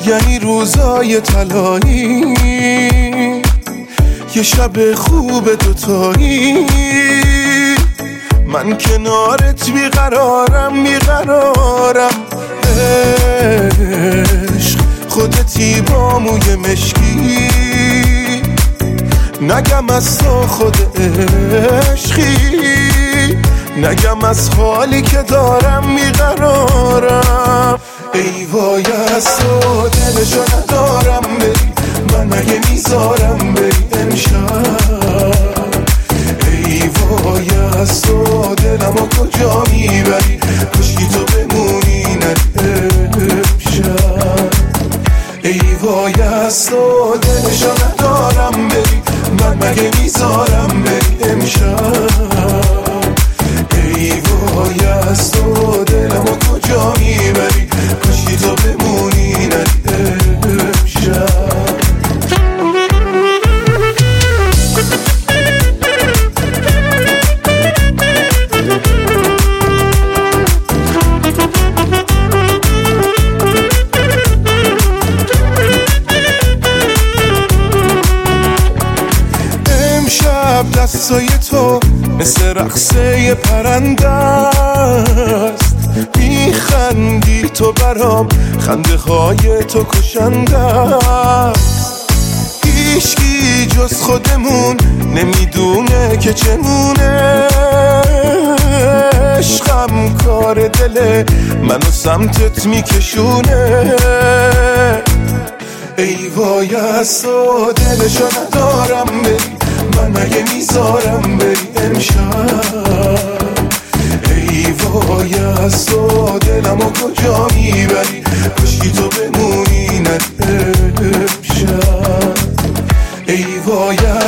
یعنی روزای طلایی، یه شب خوب دوتایی. من کنارت بیقرارم عشق خودتی با موی مشکی، نگم از تو خود عشقی، نگم از حالی که دارم بیقرارم. ای وای از تو دلشو ندارم بری، من مگه میذارم بری امشب. ای وای از تو دلمو کجا میبری، کشکی تو بمونی نری امشب. ای وای از تو دلشو ندارم بری، من مگه میذارم بری امشب. ای وای از تو دلمو کجا میبری، کشکی تو بمونی نری امشب. دستای تو مثل رقصه پرنده است، میخندی تو برام، خنده های تو کشنده است. هیچکی جز خودمون نمیدونه که چمونه، عشقم کار دل منو سمتت میکشونه. ای وای از تو دلشو ندارم بری، من مگه میذارم بری امشب. ای وای از تو دلمو کجا میبری، کشکی تو بمونی نری امشب. ای وای